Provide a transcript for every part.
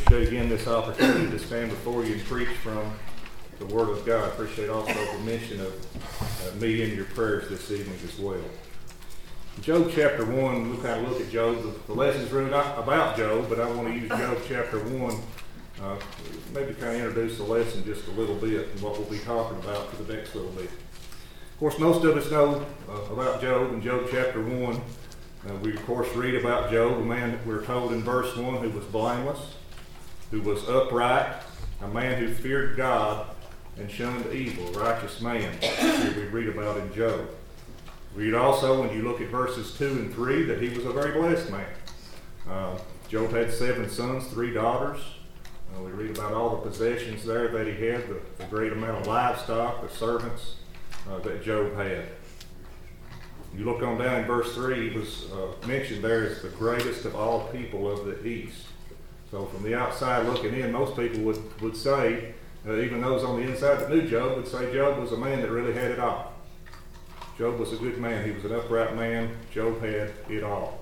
appreciate again this opportunity to stand before you and preach from the Word of God. I appreciate also the mention of me in your prayers this evening as well. Job chapter 1, we'll kind of look at Job. The lesson's really not about Job, but I want to use Job chapter 1, maybe kind of introduce the lesson just a little bit and what we'll be talking about for the next little bit. Of course, most of us know about Job in Job chapter 1. We, of course, read about Job, a man that we're told in verse 1 who was blameless, who was upright, a man who feared God and shunned evil, a righteous man, that we read about in Job. Read also, when you look at verses 2 and 3, that he was a very blessed man. Job had 7 sons, 3 daughters. We read about all the possessions there that he had, the great amount of livestock, the servants that Job had. You look on down in verse 3, he was mentioned there as the greatest of all people of the East. So from the outside looking in, most people would say, even those on the inside that knew Job, would say Job was a man that really had it all. Job was a good man. He was an upright man. Job had it all.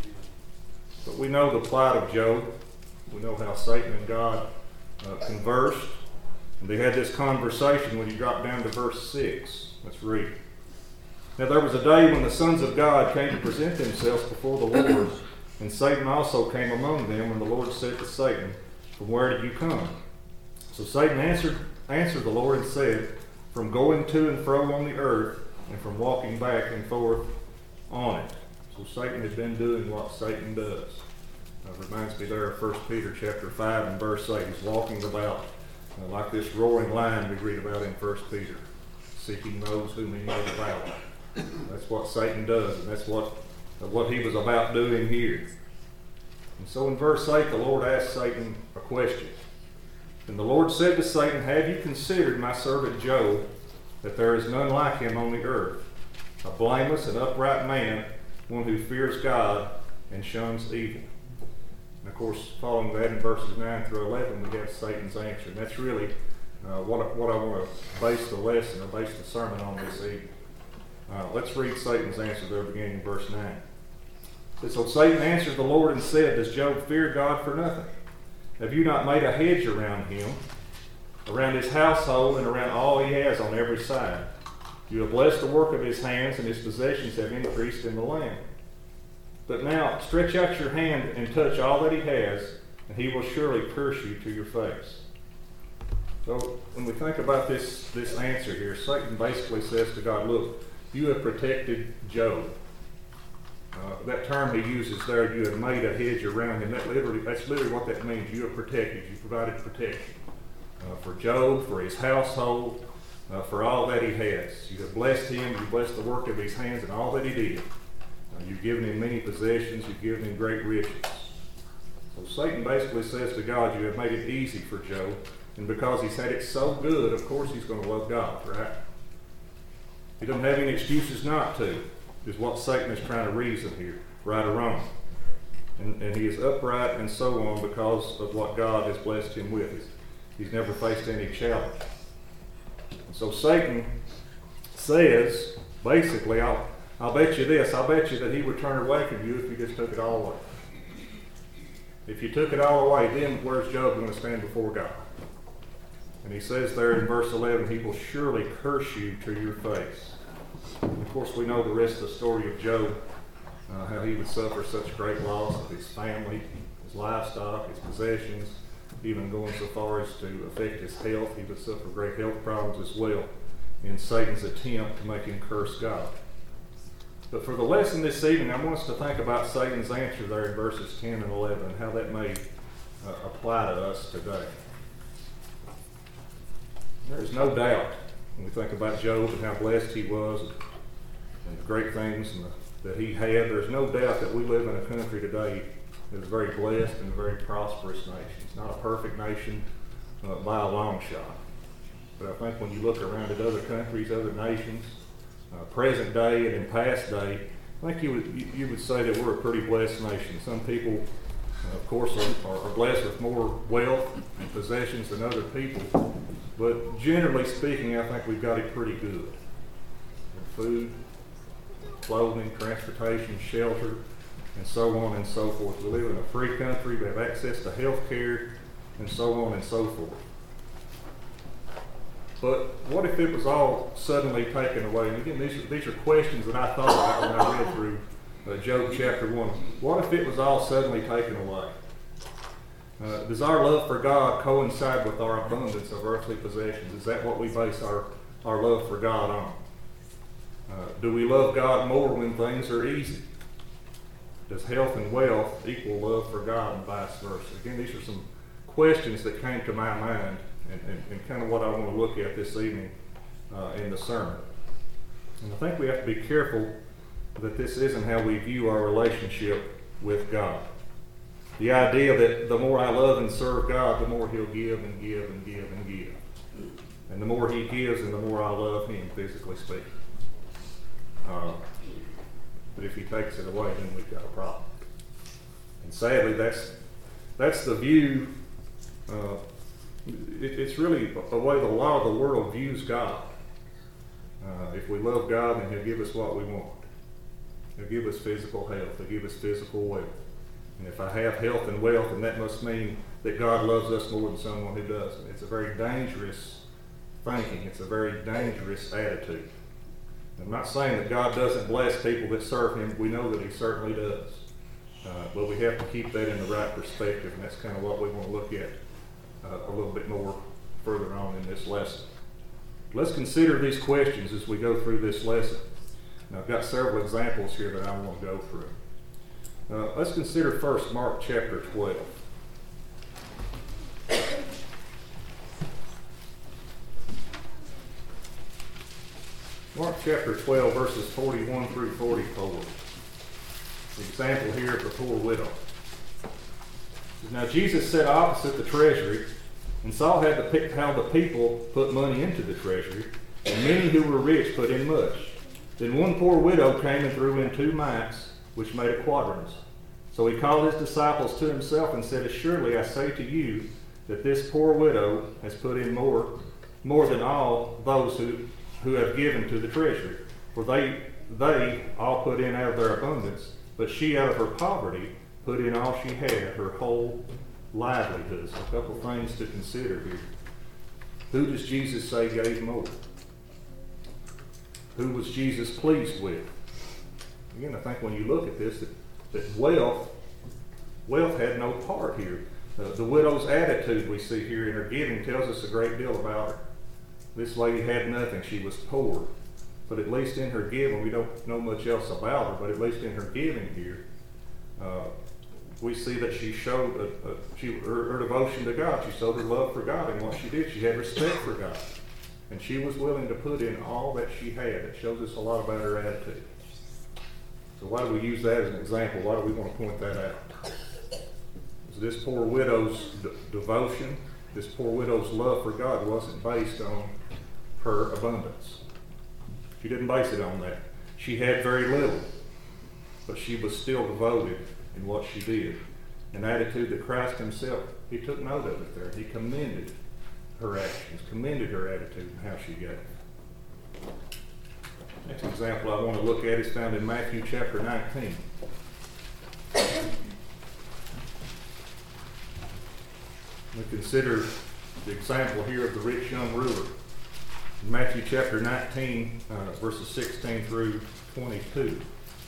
But we know the plight of Job. We know how Satan and God conversed. And they had this conversation when you drop down to verse 6. Let's read. Now there was a day when the sons of God came to present themselves before the Lord, and Satan also came among them, and the Lord said to Satan, "From where did you come?" So Satan answered the Lord and said, "From going to and fro on the earth, and from walking back and forth on it." So Satan has been doing what Satan does. Reminds me there of 1 Peter chapter 5 and verse 8. He's walking about like this roaring lion we read about in 1 Peter, seeking those whom he may devour. That's what Satan does, and that's what he was about doing here. And so in verse 8, the Lord asked Satan a question. And the Lord said to Satan, "Have you considered my servant Job, that there is none like him on the earth, a blameless and upright man, one who fears God and shuns evil?" And of course, following that in verses 9 through 11, we have Satan's answer. And that's really what I want to base the lesson or base the sermon on this evening. Let's read Satan's answer there, beginning in verse 9. It says, "So Satan answered the Lord and said, Does Job fear God for nothing? Have you not made a hedge around him, around his household, and around all he has on every side? You have blessed the work of his hands, and his possessions have increased in the land. But now stretch out your hand and touch all that he has, and he will surely curse you to your face." So when we think about this answer here, Satan basically says to God, "Look, you have protected Job." That term he uses there, you have made a hedge around him. That's literally what that means. You have protected. You provided protection for Job, for his household, for all that he has. You have blessed him. You blessed the work of his hands and all that he did. You've given him many possessions. You've given him great riches. So Satan basically says to God, you have made it easy for Job. And because he's had it so good, of course he's going to love God, right? He doesn't have any excuses not to, is what Satan is trying to reason here, right or wrong. And he is upright and so on because of what God has blessed him with. He's never faced any challenge. And so Satan says, basically, I'll bet you this, I'll bet you that he would turn away from you if you just took it all away. If you took it all away, then where's Job going to stand before God? And he says there in verse 11, he will surely curse you to your face. And of course, we know the rest of the story of Job, how he would suffer such great loss of his family, his livestock, his possessions, even going so far as to affect his health. He would suffer great health problems as well in Satan's attempt to make him curse God. But for the lesson this evening, I want us to think about Satan's answer there in verses 10 and 11 and how that may apply to us today. There is no doubt when we think about Job and how blessed he was and the great things that he had, there's no doubt that we live in a country today that is very blessed and a very prosperous nation. It's not a perfect nation by a long shot. But I think when you look around at other countries, other nations, present day and in past day, I think you would say that we're a pretty blessed nation. Some people, of course, are blessed with more wealth and possessions than other people. But generally speaking, I think we've got it pretty good. Food, clothing, transportation, shelter, and so on and so forth. We live in a free country. We have access to health care. and so on and so forth. But what if it was all suddenly taken away? And again, these are questions that I thought about when I read through Job chapter 1. What if it was all suddenly taken away? Does our love for God coincide with our abundance of earthly possessions? Is that what we base our love for God on? Do we love God more when things are easy? Does health and wealth equal love for God and vice versa? Again, these are some questions that came to my mind and kind of what I want to look at this evening in the sermon. And I think we have to be careful that this isn't how we view our relationship with God. The idea that the more I love and serve God, the more He'll give and give and give and give. And the more He gives and the more I love Him, physically speaking. But if He takes it away, then we've got a problem. And sadly, that's the view. It's really the way the law of the world views God. If we love God, then He'll give us what we want. He'll give us physical health. He'll give us physical wealth. And if I have health and wealth, then that must mean that God loves us more than someone who doesn't. It's a very dangerous thinking. It's a very dangerous attitude. I'm not saying that God doesn't bless people that serve Him. We know that He certainly does. But we have to keep that in the right perspective, and that's kind of what we want to look at a little bit more further on in this lesson. Let's consider these questions as we go through this lesson. Now, I've got several examples here that I want to go through. Let's consider first Mark chapter 12. Mark chapter 12, verses 41 through 44. The example here of the poor widow. Now Jesus sat opposite the treasury and saw how the people put money into the treasury, and many who were rich put in much. Then one poor widow came and threw in 2 mites, which made a quadrans. So he called his disciples to himself and said, Assuredly I say to you that this poor widow has put in more than all those who have given to the treasury. For they all put in out of their abundance, but she out of her poverty put in all she had, her whole livelihood. So a couple things to consider here. Who does Jesus say gave more? Who was Jesus pleased with? Again, I think when you look at this, that wealth had no part here. The widow's attitude we see here in her giving tells us a great deal about her. This lady had nothing. She was poor. But at least in her giving, we don't know much else about her, but at least in her giving here, we see that she showed her devotion to God. She showed her love for God in what she did. She had respect for God. And she was willing to put in all that she had. It shows us a lot about her attitude. So why do we use that as an example? Why do we want to point that out? Is this poor widow's devotion, this poor widow's love for God wasn't based on her abundance. She didn't base it on that. She had very little, but she was still devoted in what she did. An attitude that Christ Himself, He took note of it there. He commended her actions, commended her attitude and how she gave. Next example I want to look at is found in Matthew chapter 19. We consider the example here of the rich young ruler. In Matthew chapter 19, verses 16 through 22.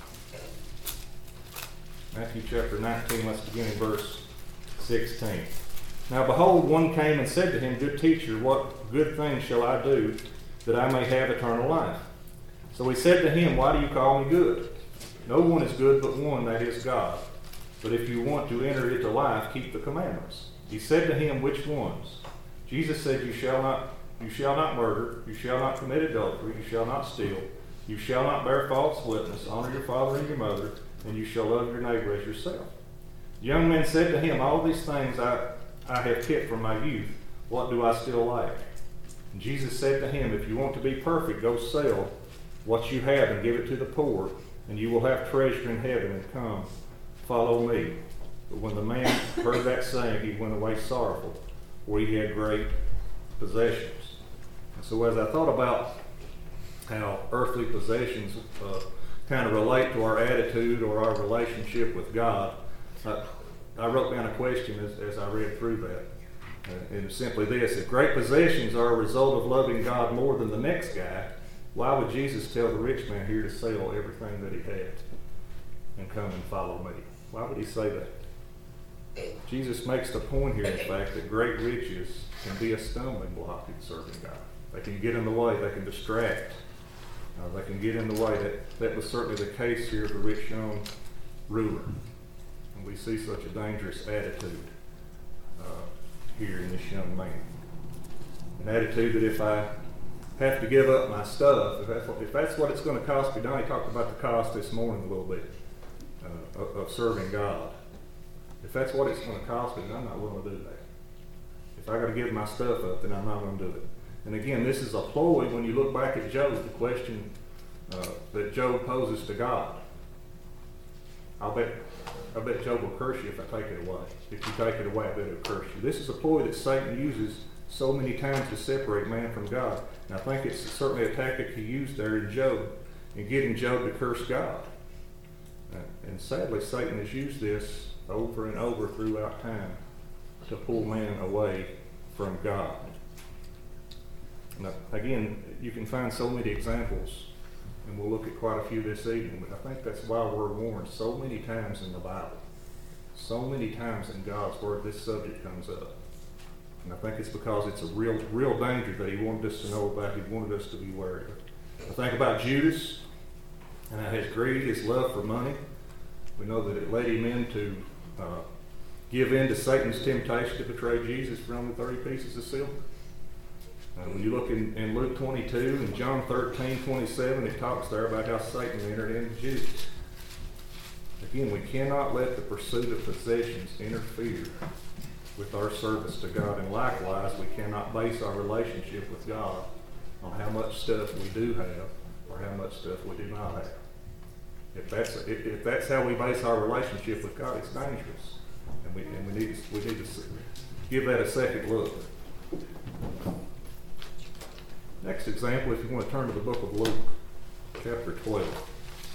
Matthew chapter 19, let's begin in verse 16. Now behold, one came and said to him, Good teacher, what good thing shall I do that I may have eternal life? So he said to him, Why do you call me good? No one is good but one, that is God. But if you want to enter into life, keep the commandments. He said to him, Which ones? Jesus said, You shall not murder, you shall not commit adultery, you shall not steal, you shall not bear false witness, honor your father and your mother, and you shall love your neighbor as yourself. The young man said to him, All these things I have kept from my youth. What do I still lack? And Jesus said to him, If you want to be perfect, go sell what you have and give it to the poor, and you will have treasure in heaven, and come, follow me. But when the man heard that saying, he went away sorrowful, for he had great possessions. And so as I thought about how earthly possessions kind of relate to our attitude or our relationship with God, I wrote down a question as I read through that. And simply this: if great possessions are a result of loving God more than the next guy, why would Jesus tell the rich man here to sell everything that he had and come and follow me? Why would he say that? Jesus makes the point here, in fact, that great riches can be a stumbling block in serving God. They can get in the way. They can distract. They can get in the way. That was certainly the case here of the rich young ruler. And we see such a dangerous attitude here in this young man. An attitude that if I have to give up my stuff, if that's what it's going to cost me. Donnie talked about the cost this morning a little bit of serving God. If that's what it's going to cost me, then I'm not willing to do that. If I got to give my stuff up, then I'm not going to do it. And again, this is a ploy when you look back at Job, the question that Job poses to God. I bet Job will curse you if I take it away. If you take it away, I bet it'll curse you. This is a ploy that Satan uses so many times to separate man from God. And I think it's certainly a tactic he used there in Job, in getting Job to curse God. And sadly, Satan has used this over and over throughout time to pull man away from God. Now, again, you can find so many examples, and we'll look at quite a few this evening, but I think that's why we're warned so many times in the Bible. So many times in God's Word this subject comes up. And I think it's because it's a real danger that he wanted us to know about. He wanted us to be wary of it. I think about Judas and how his greed, his love for money. We know that it led him in to give in to Satan's temptation to betray Jesus for only 30 pieces of silver. When you look in Luke 22 and John 13:27, it talks there about how Satan entered into Judas. Again, we cannot let the pursuit of possessions interfere with our service to God, and likewise, we cannot base our relationship with God on how much stuff we do have or how much stuff we do not have. If that's how we base our relationship with God, it's dangerous, and we need to give that a second look. Next example, if you want to turn to the book of Luke, chapter 12.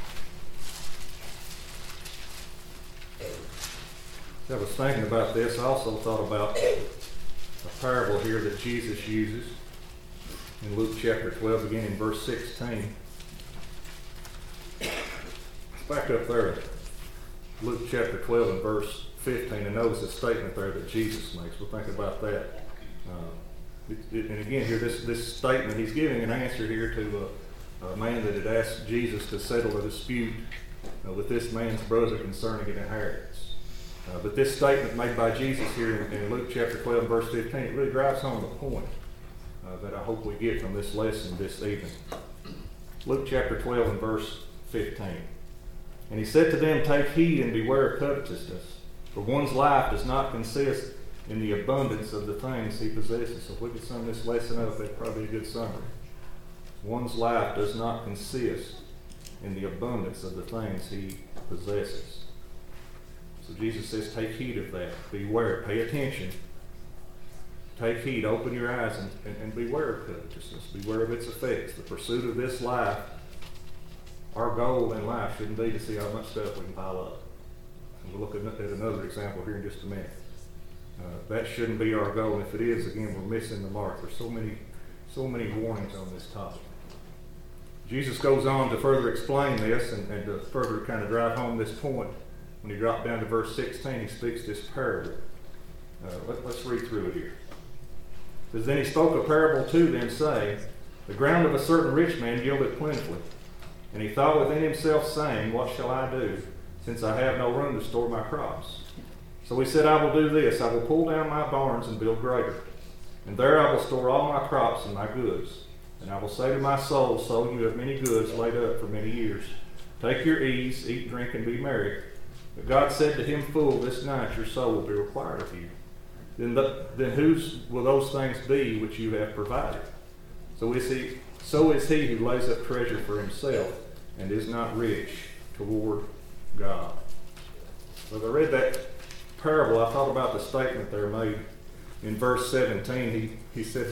As I was thinking about this, I also thought about a parable here that Jesus uses in Luke chapter 12, beginning in verse 16. Back up there, Luke chapter 12 and verse 15, and notice the statement there that Jesus makes. We'll think about that. And again, here, this statement, he's giving an answer here to a man that had asked Jesus to settle a dispute with this man's brother concerning an inheritance. But this statement made by Jesus here in Luke chapter 12 and verse 15, it really drives home the point that I hope we get from this lesson this evening. Luke chapter 12 and verse 15. And he said to them, "Take heed and beware of covetousness, for one's life does not consist in the abundance of the things he possesses." So if we could sum this lesson up, that'd probably be a good summary. One's life does not consist in the abundance of the things he possesses. So Jesus says, take heed of that. Beware. Pay attention. Take heed. Open your eyes and beware of covetousness. Beware of its effects. The pursuit of this life, our goal in life shouldn't be to see how much stuff we can pile up. And we'll look at another example here in just a minute. That shouldn't be our goal. And if it is, again, we're missing the mark. There's so many warnings on this topic. Jesus goes on to further explain this and to further kind of drive home this point. When you drop down to verse 16, he speaks this parable. Let's read through it here. It says, "Then he spoke a parable to them, saying, The ground of a certain rich man yielded plentifully. And he thought within himself, saying, What shall I do, since I have no room to store my crops? So he said, I will do this. I will pull down my barns and build greater. And there I will store all my crops and my goods. And I will say to my soul, Soul, you have many goods laid up for many years. Take your ease, eat, drink, and be merry. But God said to him, Fool, this night your soul will be required of you. Then whose will those things be which you have provided? So is he who lays up treasure for himself and is not rich toward God." So as I read that parable, I thought about the statement there made in verse 17. He said,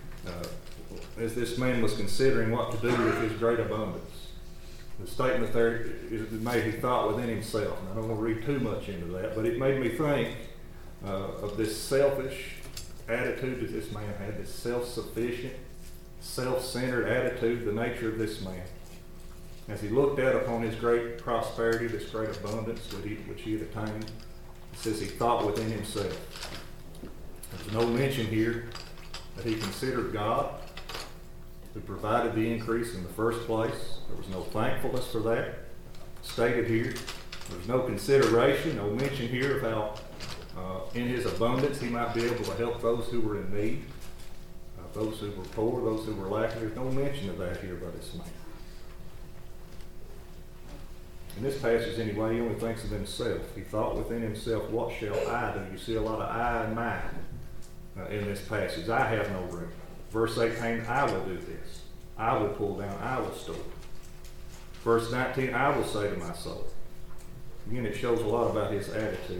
as this man was considering what to do with his great abundance, the statement there is made, he thought within himself. And I don't want to read too much into that, but it made me think of this selfish, attitude that this man had, this self-sufficient, self-centered attitude, the nature of this man. As he looked out upon his great prosperity, this great abundance which he had attained, it says he thought within himself. There's no mention here that he considered God who provided the increase in the first place. There was no thankfulness for that stated here. There's no consideration, no mention here of how in his abundance he might be able to help those who were in need, those who were poor, those who were lacking. There's no mention of that here by this man. In this passage anyway, he only thinks of himself. He thought within himself, what shall I do? You see a lot of I and mine in this passage. I have no room. Verse 18, I will do this. I will pull down. I will store. Verse 19, I will say to my soul. Again, it shows a lot about his attitude.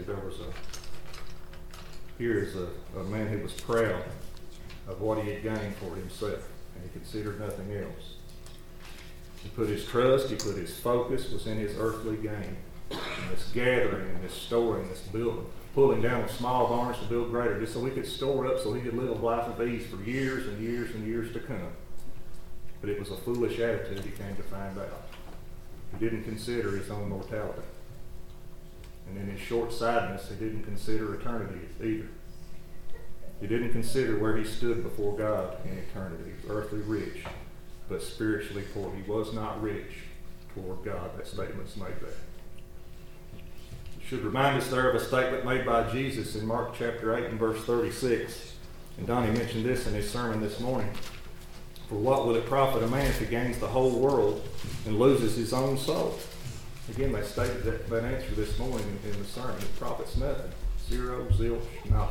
Here is a man who was proud of what he had gained for himself, and he considered nothing else. He put his trust, he put his focus was in his earthly gain. And this gathering and this storing, this building, pulling down of small barns to build greater, just so he could store up, so he could live a life of ease for years and years and years to come. But it was a foolish attitude he came to find out. He didn't consider his own mortality. And in his short-sightedness, he didn't consider eternity either. He didn't consider where he stood before God in eternity. He was earthly rich, but spiritually poor. He was not rich toward God. That statement's made there. It should remind us there of a statement made by Jesus in Mark chapter 8 and verse 36. And Donnie mentioned this in his sermon this morning. For what will it profit a man if he gains the whole world and loses his own soul? Again, they stated that answer this morning in the sermon. It profits nothing. Zero, zilch, nada.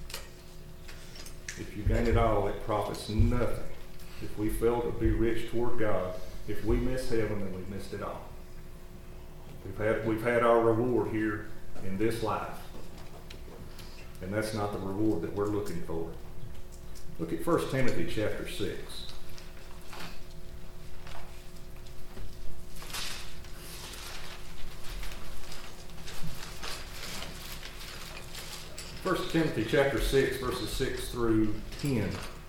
If you gain it all, it profits nothing. If we fail to be rich toward God, if we miss heaven, then we've missed it all. We've had our reward here in this life. And that's not the reward that we're looking for. Look at 1 Timothy chapter 6. 1 Timothy chapter 6, verses 6 through 10.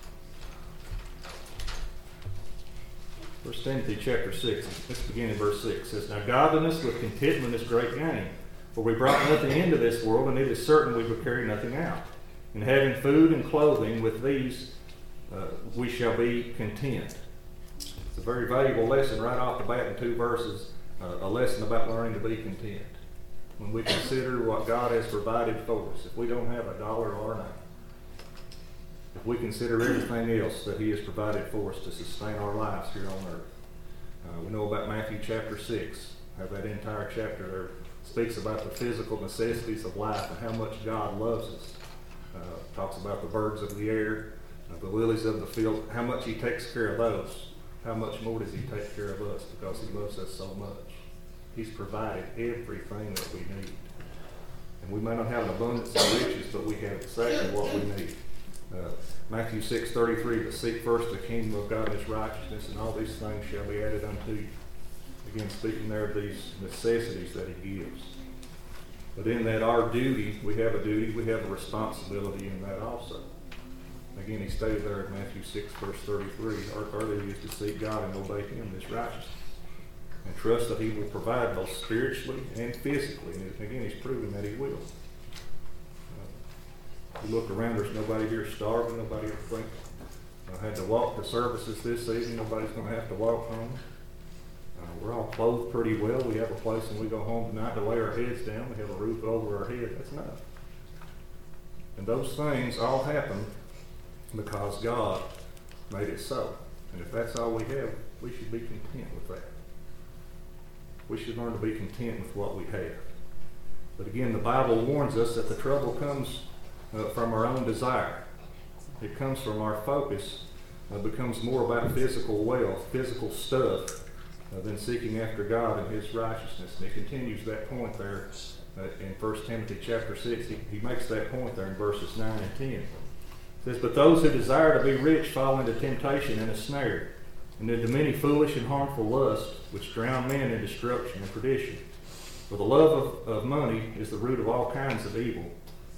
1 Timothy chapter 6, let's begin in verse 6. It says, Now godliness with contentment is great gain, for we brought nothing into this world, and it is certain we will carry nothing out. And having food and clothing, with these we shall be content. It's a very valuable lesson right off the bat in 2 verses, a lesson about learning to be content. When we consider what God has provided for us, if we don't have a dollar or nothing, if we consider everything else that He has provided for us to sustain our lives here on earth. We know about Matthew chapter 6, how that entire chapter there speaks about the physical necessities of life and how much God loves us. Talks about the birds of the air, the lilies of the field, how much He takes care of those. How much more does He take care of us because He loves us so much? He's provided everything that we need. And we may not have an abundance of riches, but we have exactly what we need. Matthew 6:33, but seek first the kingdom of God and His righteousness, and all these things shall be added unto you. Again, speaking there of these necessities that He gives. But in that our duty, we have a responsibility in that also. Again, He stated there in Matthew 6, verse 33, our duty is to seek God and obey Him in His righteousness. And trust that He will provide both spiritually and physically. And again, He's proven that He will. You look around, there's nobody here starving, nobody ever think I had to walk to services this evening, nobody's going to have to walk home. We're all clothed pretty well. We have a place when we go home tonight to lay our heads down. We have a roof over our head. That's enough. And those things all happen because God made it so. And if that's all we have, we should be content with that. We should learn to be content with what we have. But again, the Bible warns us that the trouble comes from our own desire. It comes from our focus. Becomes more about physical wealth, physical stuff, than seeking after God and His righteousness. And He continues that point there in 1 Timothy chapter 6. He makes that point there in verses 9 and 10. It says, But those who desire to be rich fall into temptation and a snare, and into many foolish and harmful lusts, which drown men in destruction and perdition. For the love of money is the root of all kinds of evil,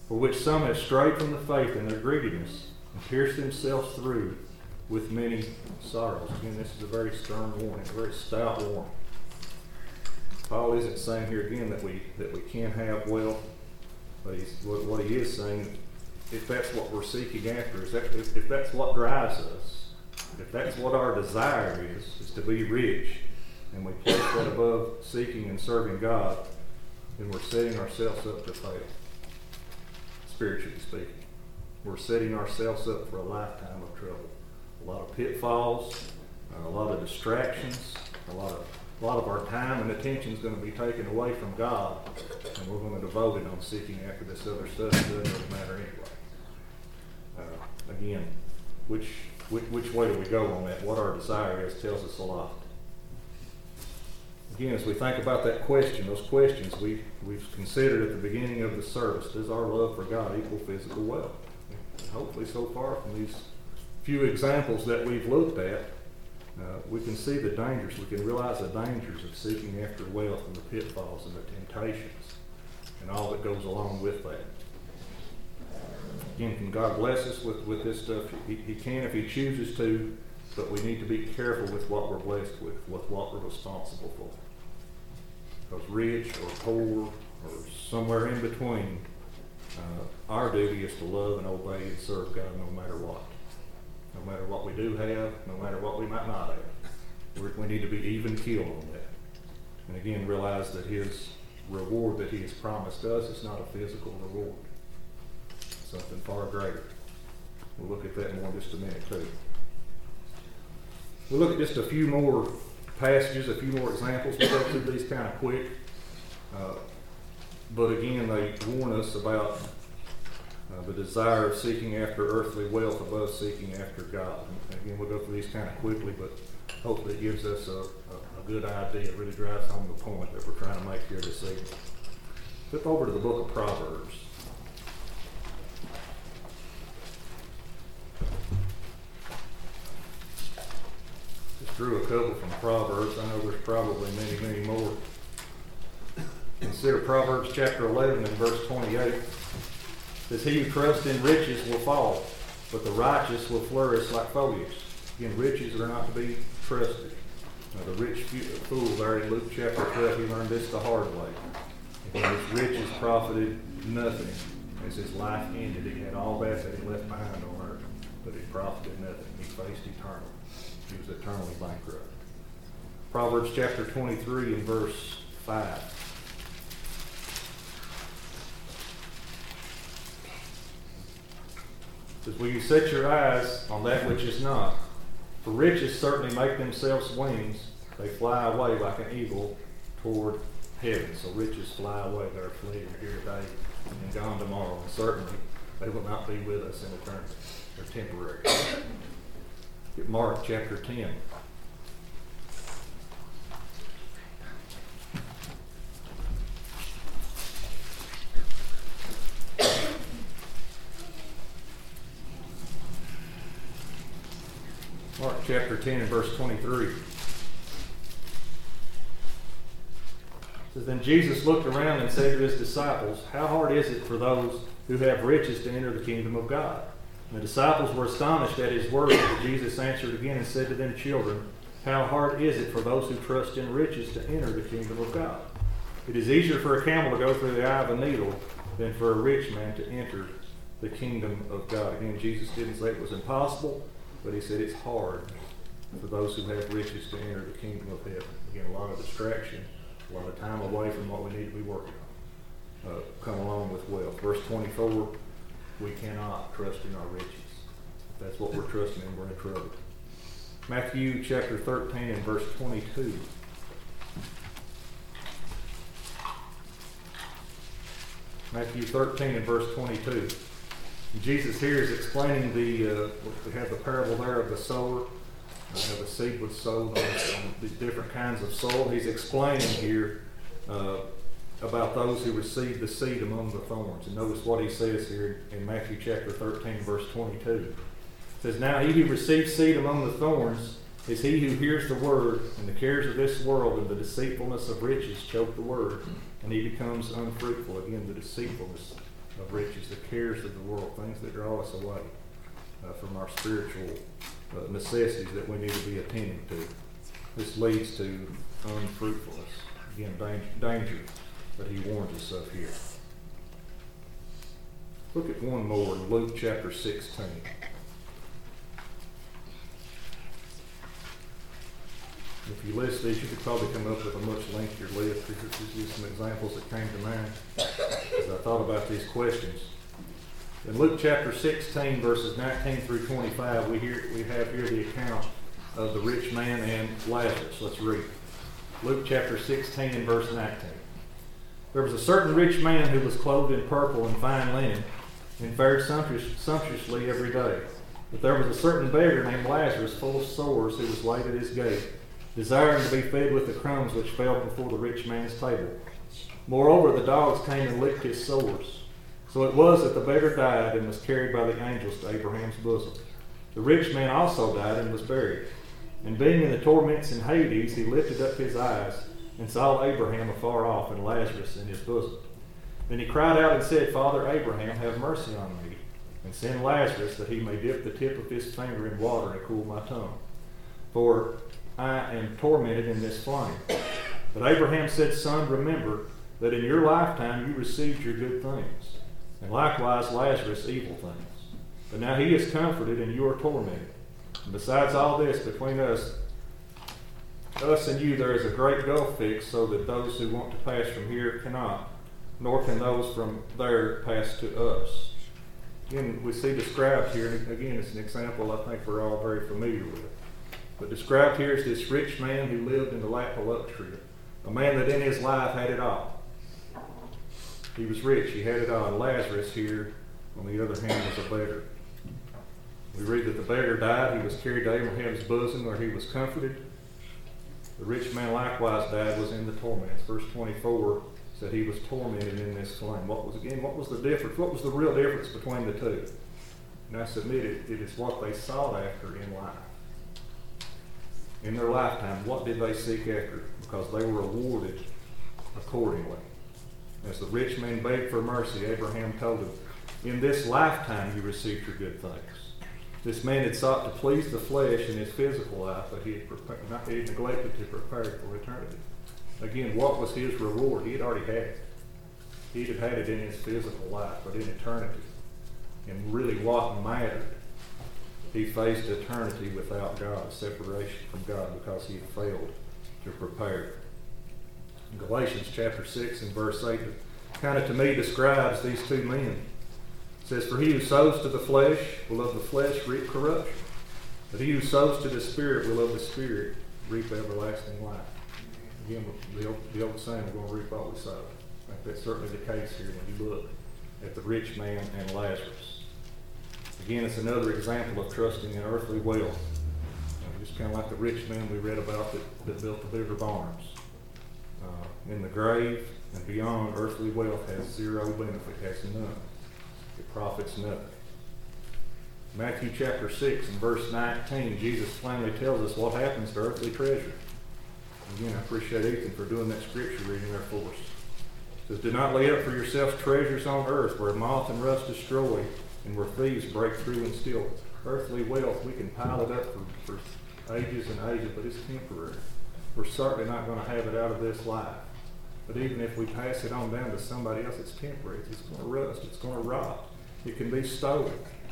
for which some have strayed from the faith in their greediness, and pierced themselves through with many sorrows. Again, this is a very stern warning, a very stout warning. Paul isn't saying here again that we can have wealth, but what he is saying, if that's what we're seeking after, if that's what drives us, if that's what our desire is to be rich, and we place that above seeking and serving God, then we're setting ourselves up to fail, spiritually speaking. We're setting ourselves up for a lifetime of trouble. A lot of pitfalls, a lot of distractions, a lot of our time and attention is going to be taken away from God, and we're going to devote it on seeking after this other stuff. It doesn't really matter anyway. Again, which way do we go on that? What our desire is tells us a lot. Again, as we think about that question, those questions we've considered at the beginning of the service, does our love for God equal physical wealth? And hopefully so far from these few examples that we've looked at, we can see the dangers, we can realize the dangers of seeking after wealth and the pitfalls and the temptations and all that goes along with that. Again, can God bless us with this stuff? He can if He chooses to, but we need to be careful with what we're blessed with what we're responsible for. Because rich or poor or somewhere in between, our duty is to love and obey and serve God no matter what. No matter what we do have, no matter what we might not have. We need to be even keeled on that. And again, realize that His reward that He has promised us is not a physical reward. It's something far greater. We'll look at that more in just a minute too. We'll look at just a few more passages, a few more examples. We'll go through these kind of quick. But again, they warn us about the desire of seeking after earthly wealth above seeking after God. And again, we'll go through these kind of quickly, but hopefully it gives us a good idea. It really drives home the point that we're trying to make here this evening. Flip over to the book of Proverbs. Just drew a couple from Proverbs. I know there's probably many, many more. Consider Proverbs chapter 11 and verse 28. It says, "He who trusts in riches will fall, but the righteous will flourish like foliage." Again, riches are not to be trusted. The rich fool there in Luke chapter 12, he learned this the hard way. Again, his riches profited nothing. As his life ended, he had all that he left behind on earth, but it profited nothing. He faced eternal. He was eternally bankrupt. Proverbs chapter 23 and verse 5. It says, "Will you set your eyes on that which is not? For riches certainly make themselves wings. They fly away like an eagle toward heaven." So riches fly away. They're fleeting here today and gone tomorrow. And certainly they will not be with us in eternity. They're temporary. Get Mark chapter 10. Mark chapter 10 and verse 23. It says, "Then Jesus looked around and said to his disciples, 'How hard is it for those who have riches to enter the kingdom of God?' And the disciples were astonished at his words. But Jesus answered again and said to them, 'Children, how hard is it for those who trust in riches to enter the kingdom of God? It is easier for a camel to go through the eye of a needle than for a rich man to enter the kingdom of God.'" Again, Jesus didn't say it was impossible, but he said it's hard for those who have riches to enter the kingdom of heaven. Again, a lot of distraction, a lot of time away from what we need to be working on. Come along with wealth. Verse 24, we cannot trust in our riches. If that's what we're trusting in, we're in trouble. Matthew chapter 13 and verse 22. Matthew 13 and verse 22. Jesus here is explaining we have the parable there of the sower. How the seed was sowed on the different kinds of soil. He's explaining here about those who receive the seed among the thorns. And notice what he says here in Matthew chapter 13, verse 22. It says, "Now he who receives seed among the thorns is he who hears the word, and the cares of this world and the deceitfulness of riches choke the word, and he becomes unfruitful." Again, the deceitfulness of riches, the cares of the world, things that draw us away from our spiritual necessities that we need to be attending to. This leads to unfruitfulness. Again, danger that he warns us of here. Look at one more in Luke chapter 16. If you list these, you could probably come up with a much lengthier list. These are just some examples that came to mind as I thought about these questions. In Luke chapter 16, verses 19 through 25, we have here the account of the rich man and Lazarus. Let's read. Luke chapter 16 and verse 19. There was a certain rich man who was clothed in purple and fine linen, and fared sumptuously every day. But there was a certain beggar named Lazarus, full of sores, who was laid at his gate, desiring to be fed with the crumbs which fell before the rich man's table. Moreover, the dogs came and licked his sores. So it was that the beggar died and was carried by the angels to Abraham's bosom. The rich man also died and was buried. And being in the torments in Hades, he lifted up his eyes and saw Abraham afar off and Lazarus in his bosom. Then he cried out and said, Father Abraham, have mercy on me, and send Lazarus that he may dip the tip of his finger in water and cool my tongue. For I am tormented in this flame. But Abraham said, Son, remember that in your lifetime you received your good things, and likewise Lazarus evil things. But now he is comforted and you are tormented. And besides all this, between us and you there is a great gulf fixed, so that those who want to pass from here cannot, nor can those from there pass to us. Again, we see described here, and again, it's an example I think we're all very familiar with. But described here is this rich man who lived in the lap of luxury, a man that in his life had it all. He was rich, he had it all. And Lazarus here, on the other hand, was a beggar. We read that the beggar died, he was carried to Abraham's bosom where he was comforted. The rich man likewise died, was in the torments. Verse 24 said he was tormented in this flame. What was the difference? What was the real difference between the two? And I submit it is what they sought after in life. In their lifetime, what did they seek after? Because they were rewarded accordingly. As the rich man begged for mercy, Abraham told him, in this lifetime you received your good things. This man had sought to please the flesh in his physical life, but he had neglected to prepare for eternity. Again, what was his reward? He had already had it. He had had it in his physical life, but in eternity. And really what mattered, he faced eternity without God, separation from God, because he had failed to prepare. In Galatians chapter 6 and verse 8, kind of to me describes these two men. It says, for he who sows to the flesh will of the flesh reap corruption, but he who sows to the Spirit will of the Spirit reap everlasting life. Again, the old saying, we're going to reap what we sow. I think that's certainly the case here when you look at the rich man and Lazarus. Again, it's another example of trusting in earthly wealth. Just kind of like the rich man we read about that built the bigger barns. In the grave and beyond, earthly wealth has zero benefit, has none. It profits nothing. Matthew chapter 6 and verse 19, Jesus plainly tells us what happens to earthly treasure. Again, I appreciate Ethan for doing that scripture reading there for us. It says, do not lay up for yourselves treasures on earth where moth and rust destroy and where thieves break through and steal. Earthly wealth, we can pile it up for ages and ages, but it's temporary. We're certainly not going to have it out of this life. But even if we pass it on down to somebody else, it's temporary. It's going to rust. It's going to rot. It can be stolen.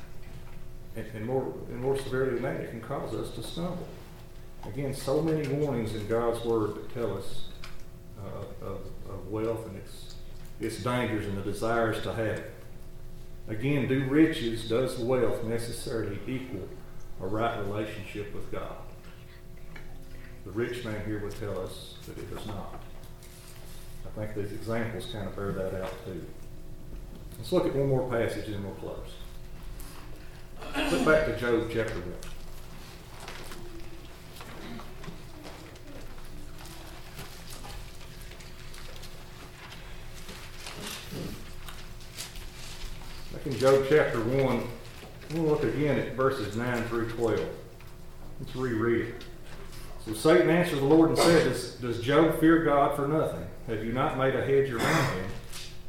And more severely than that, it can cause us to stumble. Again, so many warnings in God's Word that tell us of wealth and its dangers and the desires to have it. Again, does wealth necessarily equal a right relationship with God? The rich man here would tell us that it does not. I think these examples kind of bear that out too. Let's look at one more passage and we'll close. Flip back to Job chapter 1. Back in Job chapter 1, we'll look again at verses 9 through 12. Let's reread it. So Satan answered the Lord and said, does Job fear God for nothing? Have you not made a hedge around him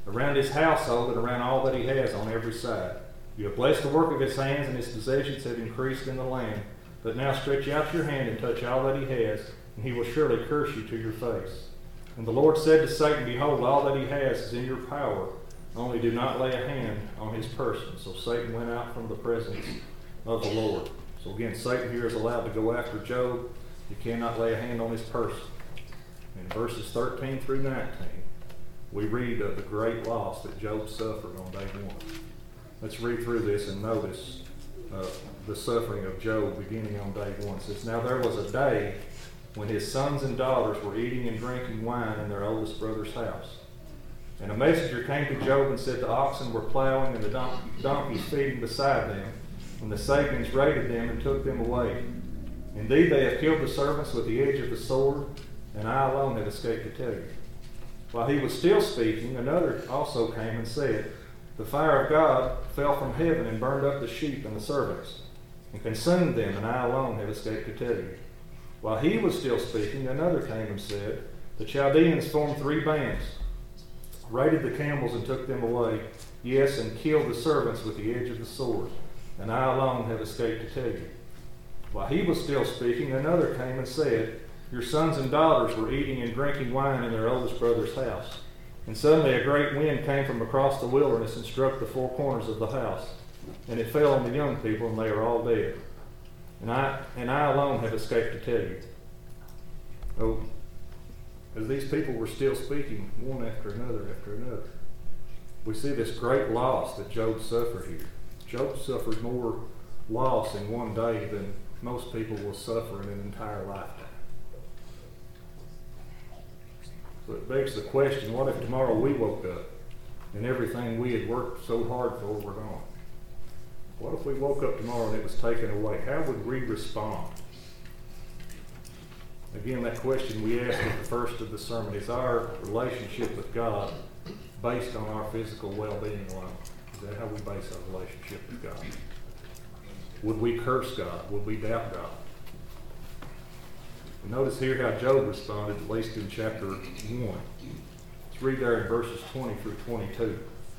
around his household and around all that he has on every side. You have blessed the work of his hands, and his possessions have increased in the land. But now stretch out your hand and touch all that he has, and he will surely curse you to your face. And the Lord said to Satan, Behold, all that he has is in your power, only do not lay a hand on his person. So Satan went out from the presence of the Lord. So again, Satan here is allowed to go after Job. He cannot lay a hand on his person. In verses 13 through 19, we read of the great loss that Job suffered on day one. Let's read through this and notice the suffering of Job beginning on day one. It says, Now there was a day when his sons and daughters were eating and drinking wine in their oldest brother's house. And a messenger came to Job and said, The oxen were plowing and the donkeys feeding beside them, when the Sabeans raided them and took them away. Indeed, they have killed the servants with the edge of the sword, and I alone have escaped to tell you. While he was still speaking, another also came and said, The fire of God fell from heaven and burned up the sheep and the servants, and consumed them, and I alone have escaped to tell you. While he was still speaking, another came and said, The Chaldeans formed 3 bands, raided the camels and took them away, yes, and killed the servants with the edge of the sword, and I alone have escaped to tell you. While he was still speaking, another came and said, Your sons and daughters were eating and drinking wine in their oldest brother's house. And suddenly a great wind came from across the wilderness and struck the 4 corners of the house. And it fell on the young people, and they are all dead. And I alone have escaped to tell you. Oh, as these people were still speaking, one after another, we see this great loss that Job suffered here. Job suffered more loss in one day than most people will suffer in an entire lifetime. So it begs the question, what if tomorrow we woke up and everything we had worked so hard for were gone? What if we woke up tomorrow and it was taken away? How would we respond? Again, that question we asked at the first of the sermon, is our relationship with God based on our physical well-being alone? Is that how we base our relationship with God? Would we curse God? Would we doubt God? Notice here how Job responded, at least in chapter 1. Let's read there in verses 20 through 22. It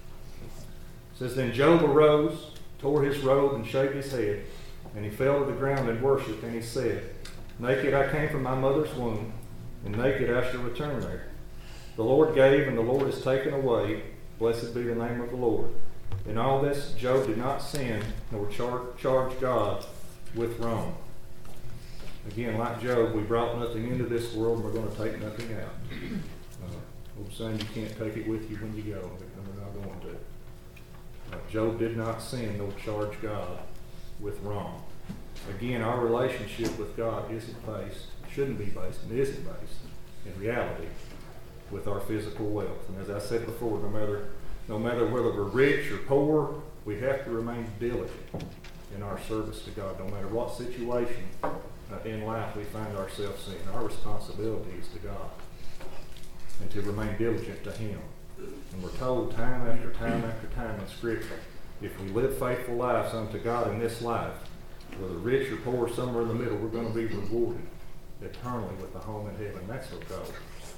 says, Then Job arose, tore his robe, and shaved his head, and he fell to the ground and worshipped, and he said, Naked I came from my mother's womb, and naked I shall return there. The Lord gave, and the Lord has taken away. Blessed be the name of the Lord. In all this, Job did not sin, nor charge God with wrong. Again, like Job, we brought nothing into this world, and we're going to take nothing out. Old saying, you can't take it with you when you go, and we're not going to. Job did not sin, nor charge God with wrong. Again, our relationship with God shouldn't be based, and isn't based, in reality, with our physical wealth. And as I said before, no matter whether we're rich or poor, we have to remain diligent in our service to God. No matter what situation in life we find ourselves in, our responsibility is to God and to remain diligent to Him. And we're told time after time after time in Scripture, if we live faithful lives unto God in this life, whether rich or poor, somewhere in the middle, we're going to be rewarded eternally with the home in heaven. That's our goal.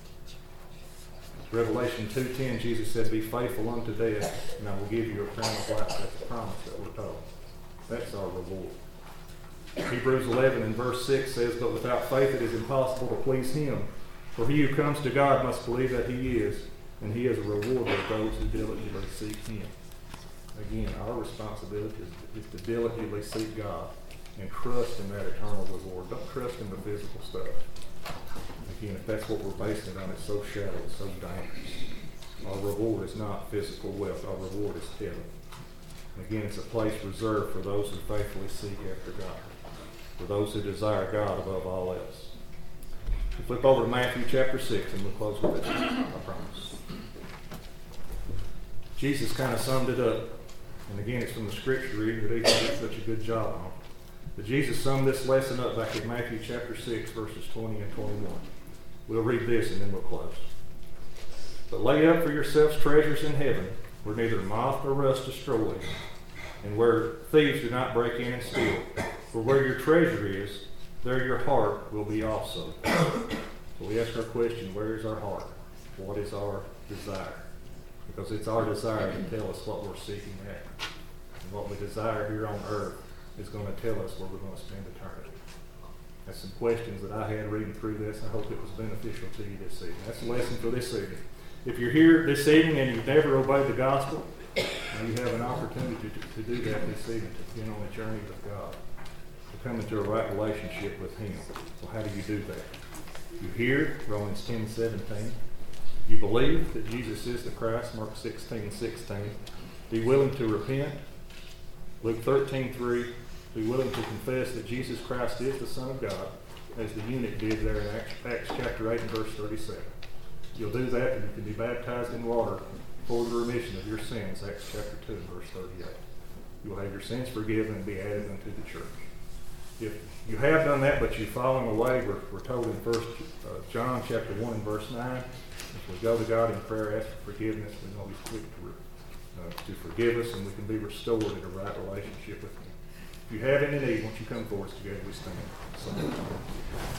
Revelation 2:10, Jesus said, Be faithful unto death, and I will give you a crown of life. That's a promise that we're told. That's our reward. Hebrews 11 and verse 6 says, But without faith it is impossible to please Him. For he who comes to God must believe that He is, and He is a rewarder of those who diligently seek Him. Again, our responsibility is to diligently seek God and trust in that eternal reward. Don't trust in the physical stuff. Again, if that's what we're basing it on, it's so shallow, it's so dangerous. Our reward is not physical wealth. Our reward is heaven. Again, it's a place reserved for those who faithfully seek after God, for those who desire God above all else. We'll flip over to Matthew chapter 6, and we'll close with this, I promise. Jesus kind of summed it up. And again, it's from the Scripture reading that he did such a good job on. But Jesus summed this lesson up back in Matthew chapter 6, verses 20 and 21. We'll read this and then we'll close. But lay up for yourselves treasures in heaven, where neither moth nor rust destroys, and where thieves do not break in and steal. For where your treasure is, there your heart will be also. So we ask our question, where is our heart? What is our desire? because it's our desire to tell us what we're seeking at. And what we desire here on earth is going to tell us where we're going to spend eternity. That's some questions that I had reading through this. I hope it was beneficial to you this evening. That's the lesson for this evening. If you're here this evening and you've never obeyed the gospel, you have an opportunity to do that this evening, to begin on a journey with God, to come into a right relationship with Him. Well, how do you do that? You hear Romans 10:17. You believe that Jesus is the Christ, Mark 16:16. Be willing to repent, Luke 13:3. Be willing to confess that Jesus Christ is the Son of God, as the eunuch did there in Acts chapter 8 and verse 37. You'll do that, and you can be baptized in water for the remission of your sins, Acts chapter 2 and verse 38. You will have your sins forgiven and be added unto the church. If you have done that, but you've fallen away, we're told in 1 John chapter 1 and verse 9, if we go to God in prayer, ask for forgiveness, we know He's quick to forgive us, and we can be restored in a right relationship with Him. If you have any need, once you come forward together, we stand.